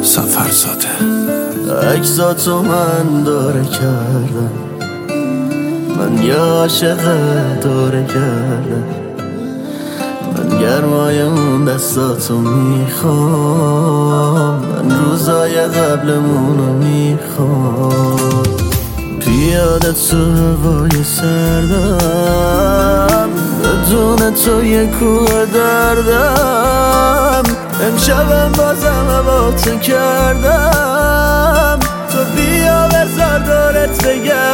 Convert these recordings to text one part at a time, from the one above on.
سفرزاده. عکساتو من داره کردم، من یه عاشق داره کردم، من گرمای اون دستاتو میخوام، من روزای قبلمونو میخوام. پیاده تو هوای سردم، بدون تو یه کوه دردم. امشبم بازم با تو کردم، تو بیا بذار دورت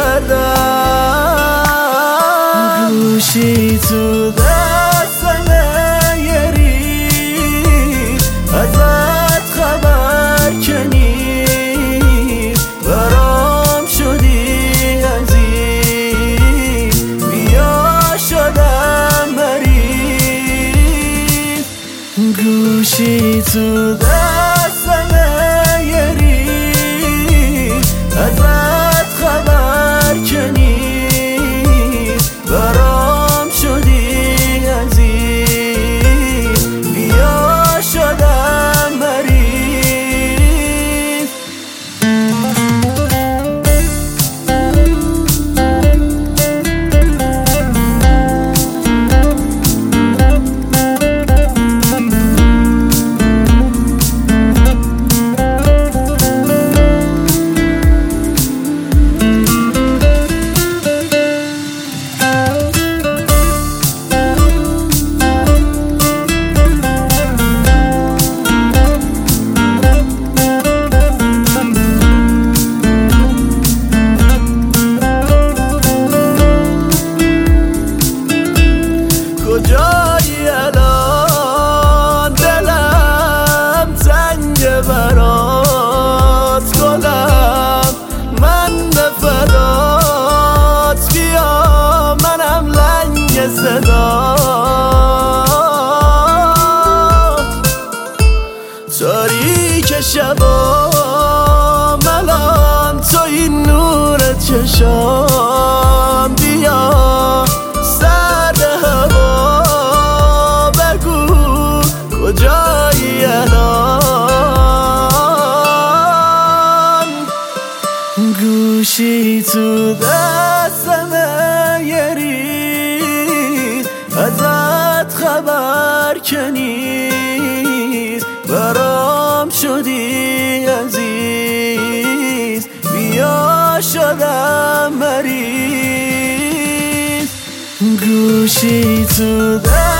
بگردم. گوشی تو دستمه یه ریز، ازت خبر که نیست، برام شدی عزیز، بیا شدم مریض. گوشی تو دستمه یه ریز، ازت خبر که نیست، برام شدی عزیز، بیا شدم مریض. کجایی الان دلم تنگ برات، گلم من به فدات، بیا منم لنگ صدات. تاریک شبام الان توی نور چشام، بیا سرد هوا بگو کجایی الان. گوشی تو دستمه یه ریز، ازت خبر که نیست، برام شدی عزیز، بیا شدم مریض. گوشی تو